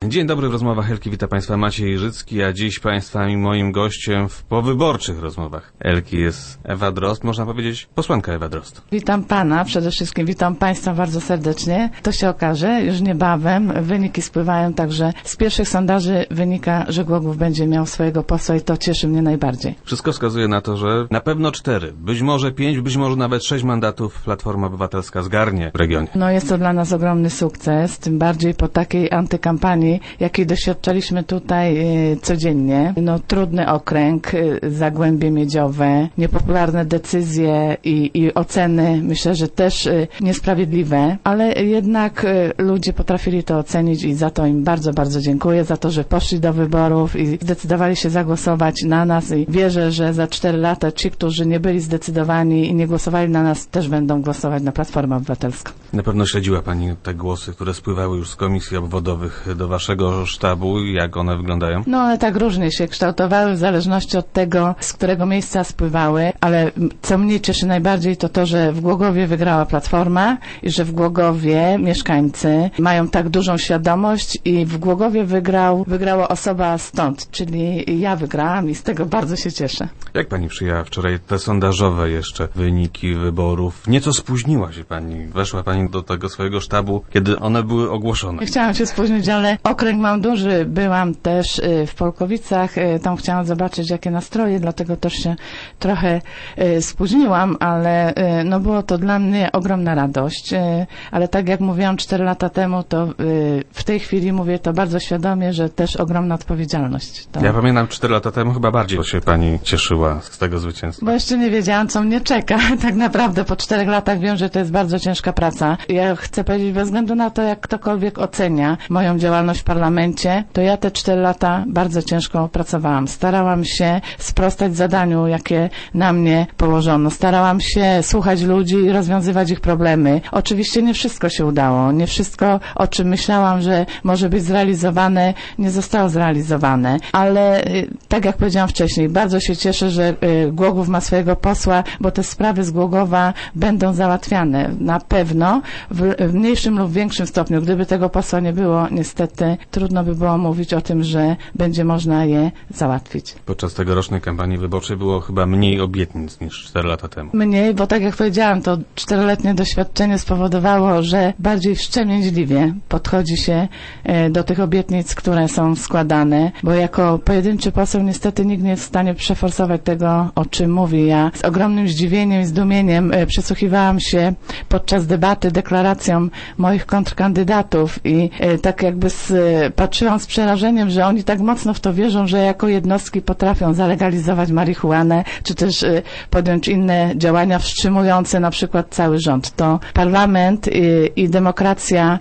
Dzień dobry, w rozmowach Elki wita Państwa Maciej Życki, a dziś Państwa i moim gościem w powyborczych rozmowach Elki jest Ewa Drozd, można powiedzieć posłanka Ewa Drozd. Witam Pana, przede wszystkim witam Państwa bardzo serdecznie. To się okaże już niebawem, wyniki spływają, także z pierwszych sondaży wynika, że Głogów będzie miał swojego posła i to cieszy mnie najbardziej. Wszystko wskazuje na to, że na pewno 4, być może 5, być może nawet 6 mandatów Platforma Obywatelska zgarnie w regionie. No jest to dla nas ogromny sukces, tym bardziej po takiej antykampanii, jakiej doświadczaliśmy tutaj codziennie. No trudny okręg, Zagłębie Miedziowe, niepopularne decyzje i oceny, myślę, że też niesprawiedliwe, ale jednak ludzie potrafili to ocenić i za to im bardzo, bardzo dziękuję, za to, że poszli do wyborów i zdecydowali się zagłosować na nas i wierzę, że za 4 lata ci, którzy nie byli zdecydowani i nie głosowali na nas, też będą głosować na Platformę Obywatelską. Na pewno śledziła Pani te głosy, które spływały już z komisji obwodowych do Waszego sztabu. Jak one wyglądają? No one tak różnie się kształtowały w zależności od tego, z którego miejsca spływały, ale co mnie cieszy najbardziej to, że w Głogowie wygrała Platforma i że w Głogowie mieszkańcy mają tak dużą świadomość i w Głogowie wygrała osoba stąd, czyli ja wygrałam i z tego bardzo się cieszę. Jak Pani przyjęła wczoraj te sondażowe jeszcze wyniki wyborów? Nieco spóźniła się Pani. Weszła Pani do tego swojego sztabu, kiedy one były ogłoszone. Nie chciałam się spóźnić, ale okręg mam duży. Byłam też w Polkowicach. Tam chciałam zobaczyć, jakie nastroje, dlatego też się trochę spóźniłam, ale no było to dla mnie ogromna radość. Ale tak jak mówiłam 4 lata temu, to w tej chwili mówię to bardzo świadomie, że też ogromna odpowiedzialność. Ja pamiętam 4 lata temu chyba bardziej się Pani cieszyła z tego zwycięstwa. Bo jeszcze nie wiedziałam, co mnie czeka. Tak naprawdę po 4 latach wiem, że to jest bardzo ciężka praca. Ja chcę powiedzieć, bez względu na to, jak ktokolwiek ocenia moją działalność w parlamencie, to ja te 4 lata bardzo ciężko pracowałam. Starałam się sprostać zadaniu, jakie na mnie położono. Starałam się słuchać ludzi i rozwiązywać ich problemy. Oczywiście nie wszystko się udało. Nie wszystko, o czym myślałam, że może być zrealizowane, nie zostało zrealizowane. Ale tak jak powiedziałam wcześniej, bardzo się cieszę, że Głogów ma swojego posła, bo te sprawy z Głogowa będą załatwiane. Na pewno w mniejszym lub większym stopniu. Gdyby tego posła nie było, niestety trudno by było mówić o tym, że będzie można je załatwić. Podczas tegorocznej kampanii wyborczej było chyba mniej obietnic niż 4 lata temu. Mniej, bo tak jak powiedziałam, to 4-letnie doświadczenie spowodowało, że bardziej wstrzemięźliwie podchodzi się do tych obietnic, które są składane, bo jako pojedynczy poseł niestety nikt nie jest w stanie przeforsować tego, o czym mówi. Ja z ogromnym zdziwieniem i zdumieniem przysłuchiwałam się podczas debaty deklaracjom moich kontrkandydatów i tak jakby patrzyłam z przerażeniem, że oni tak mocno w to wierzą, że jako jednostki potrafią zalegalizować marihuanę, czy też podjąć inne działania wstrzymujące na przykład cały rząd. To parlament i demokracja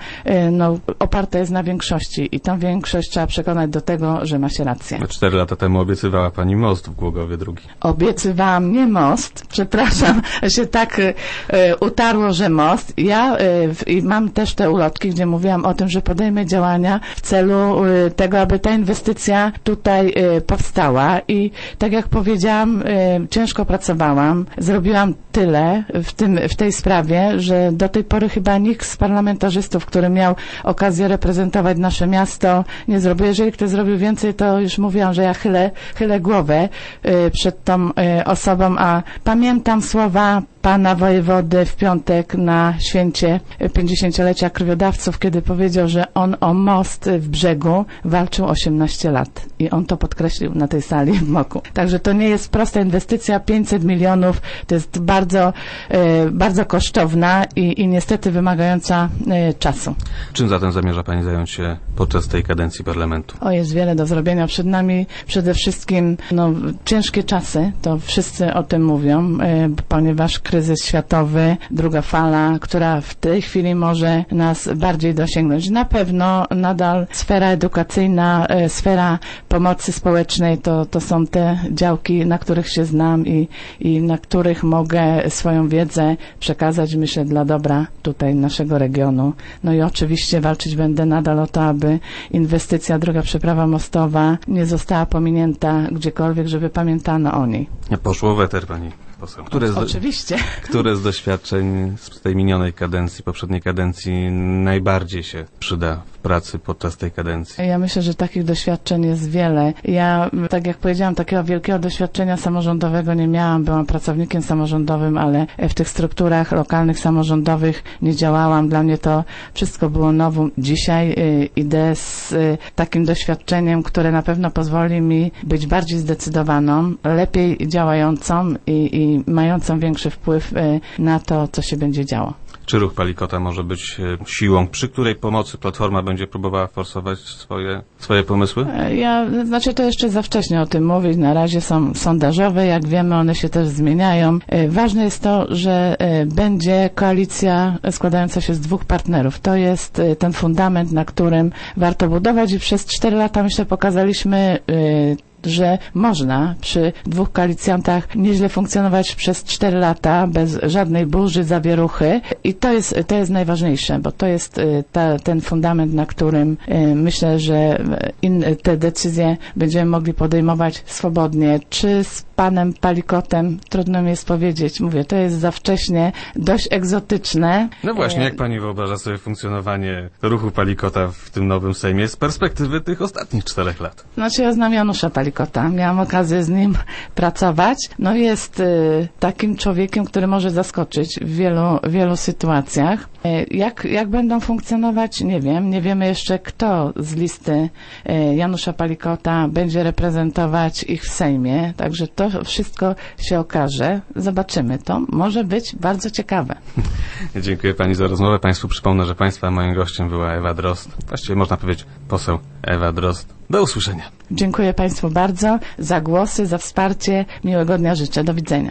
oparta jest na większości i tą większość trzeba przekonać do tego, że ma się rację. 4 lata temu obiecywała Pani most w Głogowie drugi. Obiecywałam nie most, przepraszam, się tak utarło, że most. Ja mam też te ulotki, gdzie mówiłam o tym, że podejmę działania w celu tego, aby ta inwestycja tutaj powstała i tak jak powiedziałam, ciężko pracowałam, zrobiłam tyle w tej sprawie, że do tej pory chyba nikt z parlamentarzystów, który miał okazję reprezentować nasze miasto, nie zrobił. Jeżeli ktoś zrobił więcej, to już mówiłam, że ja chylę głowę przed tą osobą, a pamiętam słowa pana wojewody w piątek na święcie 50-lecia krwiodawców, kiedy powiedział, że on o most w Brzegu walczył 18 lat. I on to podkreślił na tej sali w Moku. Także to nie jest prosta inwestycja, 500 milionów, to jest bardzo, bardzo kosztowna i niestety wymagająca czasu. Czym zatem zamierza Pani zająć się podczas tej kadencji parlamentu? Jest wiele do zrobienia przed nami. Przede wszystkim ciężkie czasy, to wszyscy o tym mówią, ponieważ kryzys światowy, druga fala, która w tej chwili może nas bardziej dosięgnąć. Na pewno nadal sfera edukacyjna, sfera pomocy społecznej to są te działki, na których się znam i na których mogę swoją wiedzę przekazać, myślę, dla dobra tutaj naszego regionu. No i oczywiście walczyć będę nadal o to, aby inwestycja druga przeprawa mostowa nie została pominięta gdziekolwiek, żeby pamiętano o niej. Poszło weter, pani poseł. Oczywiście. Które z doświadczeń z tej minionej kadencji, poprzedniej kadencji najbardziej się przyda w pracy podczas tej kadencji? Ja myślę, że takich doświadczeń jest wiele. Ja, tak jak powiedziałam, takiego wielkiego doświadczenia samorządowego nie miałam. Byłam pracownikiem samorządowym, ale w tych strukturach lokalnych, samorządowych nie działałam. Dla mnie to wszystko było nowum. Dzisiaj idę z takim doświadczeniem, które na pewno pozwoli mi być bardziej zdecydowaną, lepiej działającą i mającą większy wpływ na to, co się będzie działo. Czy ruch Palikota może być siłą, przy której pomocy Platforma będzie próbowała forsować swoje pomysły? To jeszcze za wcześnie o tym mówić. Na razie są sondażowe, jak wiemy, one się też zmieniają. Ważne jest to, że będzie koalicja składająca się z 2 partnerów. To jest ten fundament, na którym warto budować i przez 4 lata, myślę, pokazaliśmy, że można przy 2 koalicjantach nieźle funkcjonować przez 4 lata bez żadnej burzy, zawieruchy i to jest najważniejsze, bo to jest ten fundament, na którym myślę, że te decyzje będziemy mogli podejmować swobodnie. Czy z panem Palikotem, trudno mi jest powiedzieć, mówię, to jest za wcześnie, dość egzotyczne. No właśnie, jak pani wyobraża sobie funkcjonowanie ruchu Palikota w tym nowym Sejmie z perspektywy tych ostatnich 4 lat? Ja znam Janusza Palikota. Miałam okazję z nim pracować. Jest takim człowiekiem, który może zaskoczyć w wielu sytuacjach. Jak będą funkcjonować? Nie wiem. Nie wiemy jeszcze, kto z listy Janusza Palikota będzie reprezentować ich w Sejmie. Także to wszystko się okaże. Zobaczymy. To może być bardzo ciekawe. Dziękuję pani za rozmowę. Państwu przypomnę, że państwa moim gościem była Ewa Drozd. Właściwie można powiedzieć poseł Ewa Drozd. Do usłyszenia. Dziękuję państwu bardzo za głosy, za wsparcie. Miłego dnia życzę. Do widzenia.